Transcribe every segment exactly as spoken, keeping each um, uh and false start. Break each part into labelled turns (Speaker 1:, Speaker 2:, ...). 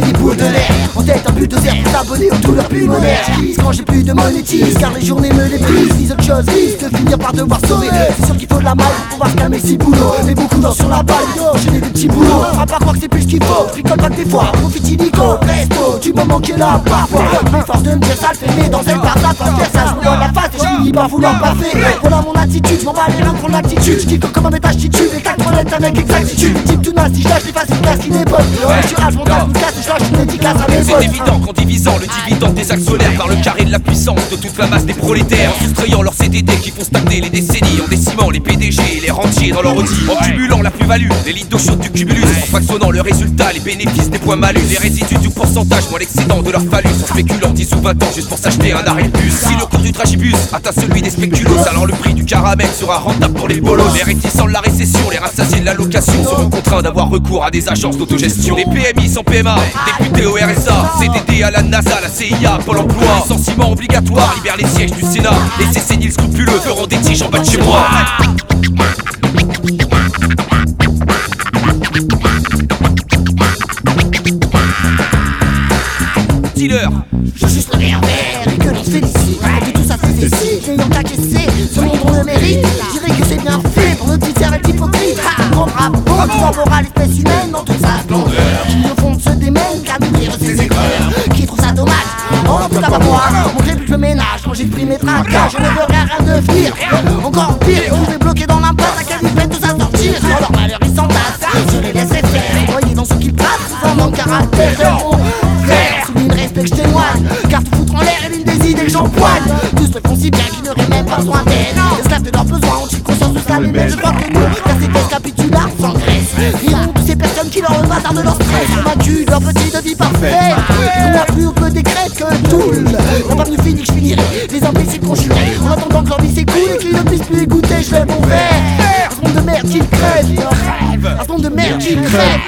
Speaker 1: des boules de l'air. En tête un bulldozer pour s'abonner aux douleurs pulmonaires. J'glisse quand j'ai plus de monétise, car les journées me déprisent. Ni autre chose risque de finir par devoir sauver. C'est sûr qu'il faut de la maille pour pouvoir se calmer si boulot. Mais beaucoup dansent sur la balle, j'ai des petits boulots. Fera pas croire que c'est plus ce qu'il faut, je rigole pas que des fois. Profite illico, presto, tu m'as manqué là parfois. Mais force de me dire ça le fait, mais dans elle par ça, pas faire ça, je me vois la face et je finis par vouloir baffer. Voilà mon attitude, je m'en bats les reins pour l'attitude. Je kiffe comme un métastitude, les quatre honnêtes avec exactitude. Les types tout naze, si je lâche les faces, une casse qui n'est pas. Je suis H, mon casse, une casse, et je lâche une dédicace à mes potes.
Speaker 2: C'est évident qu'en divisant le dividende des actionnaires par le carré de la puissance de toute la masse des prolétaires, en soustrayant leurs C D D qui font stagner les décennies, en décimant les P D G et les rentiers dans leur audit, en cumulant la plus-value, les litres d'eau chaude du cumulus, en fractionnant le résultat, les bénéfices des points malus, les résidus du pourcentage, moins l'excédent de leur phallus, en spéculant dix ou vingt ans juste pour s'acheter un arrêt de bus. Si le cours du tragibus atteint celui des spéculos, alors le prix du caramel sera rentable pour les bolos. Les réticents de la récession, les rassasiés de la location seront contraints d'avoir recours à des agences d'autogestion. Les P M I sans P M A, députés au R S A, C D D à la NASA, la C I A, Pôle emploi, licenciement obligatoire, libère les sièges du Sénat. Les C C N I L scrupuleux feront des tiges en bas de chez moi. Dealer,
Speaker 1: je suis juste le verre vert et que l'on se félicite. Et tout ça c'est ici, ayant qu'acquiescer ce monde on le mérite. Je dirais que c'est bien fait pour nos petites cervelles hypocrites. Grand bravo, tu enverras l'espèce humaine dans toute sa splendeur, qui au fond se démène qu'à nourrir ses éclairs, qui trouve ça dommage. En tout cas pas moi, mon crépus je ménage quand j'exprime mes tracas. Je ne veux rien, rien devenir, encore pire. On est bloqué dans l'impasse, à quel ils tous à sortir. Sur leur malheur ils s'entassent, je les laisserai faire. Voyez dans ce qu'ils passent, sans manque caractère. Souligne le respect que je témoigne, car tout foutre en l'air est l'une des idées que j'empoigne. Tous le font si bien qu'ils n'auraient même pas besoin d'aide. Esclaves de leurs besoins, ont-ils conscience de ça? Mais je crois que nous, car ces tests capitulars s'engraissent. Iront toutes ces personnes qui leur bazardent de leur stress, convaincus de leur petite vie parfaite. On n'a plus au peu décrète que tout. N'a pas mieux fini que je finirai les imbéciles conjurés. En attendant que leur vie s'écoule et qu'ils ne puissent plus écouter, je lève mon verre. Un ce monde de merde qui crève, un ce monde de merde qui crève.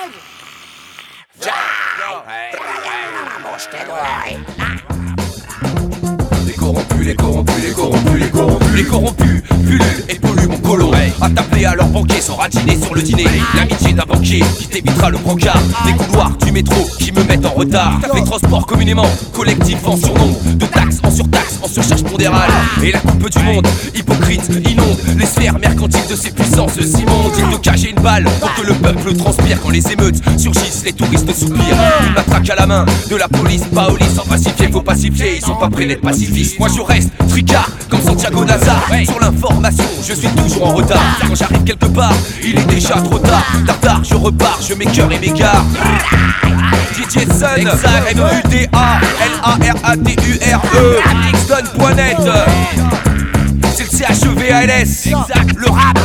Speaker 2: les corrompus, les corrompus, les corrompus, les corrompus, les corrompus, pullulent et polluent mon colon. À t'appeler à leur banquier sans ratiner sur le dîner. L'amitié d'un banquier qui t'évitera le brancard. Les couloirs du métro qui me mettent en retard. Les transports communément, collectifs en surnombre. De taxes en surtaxes, en surcharge pondérale. Et la coupe du monde, hypocrite, inonde les sphères mercantiles de ces puissances immondes. Ils te cacher une balle pour que le peuple transpire. Quand les émeutes surgissent, les touristes soupirent. Une matraque à la main, de la police, Paoli sans pacifier, faut pacifier. Ils sont pas prêts d'être pacifistes. Moi je reste tricard comme Santiago Nazar. Sur l'information, je suis toujours en retard. Quand j'arrive quelque part, il est déjà trop tard. Tard, je repars, je m'écœure et m'égare. D J Sun, M U D A L A R A T U R E, Mixdon point net. C'est le C H E V A L S, exact, le rap.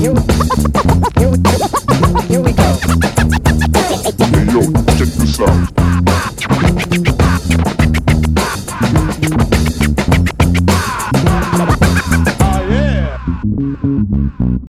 Speaker 3: Here we go. Hey yo, check this out.